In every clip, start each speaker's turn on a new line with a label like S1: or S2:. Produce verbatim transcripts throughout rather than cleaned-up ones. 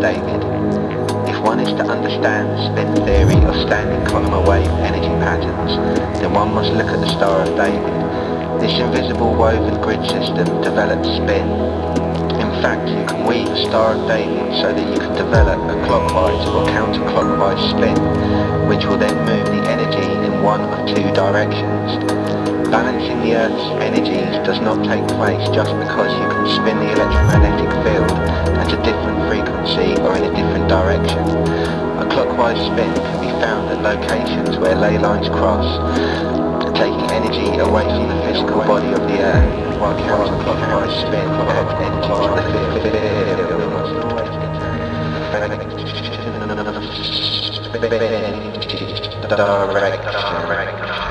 S1: David. If one is to understand the spin theory of standing column wave energy patterns, then one must look at the Star of David. This invisible woven grid system develops spin. In fact, you can weave a Star of David so that you can develop a clockwise or counterclockwise spin, which will then move the energy in one of two directions. Balancing the Earth's energies does not take place just because you can spin the electromagnetic field at a different frequency or in a different direction. A clockwise spin can be found at locations where ley lines cross, taking energy away from the physical body of the Earth, while counterclockwise spin adds energy to the field. Direction.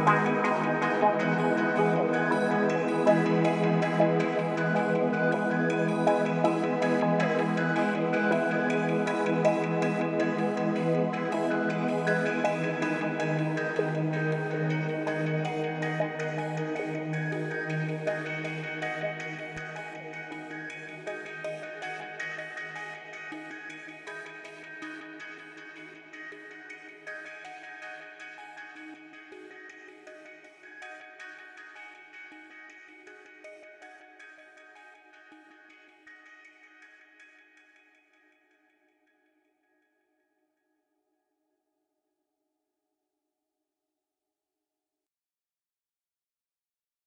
S2: Bye.